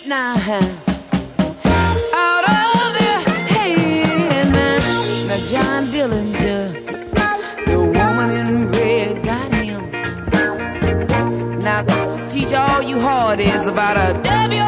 now. Out of their hand. Now John Dillinger, the woman in red got him. Now teach all you hardies about a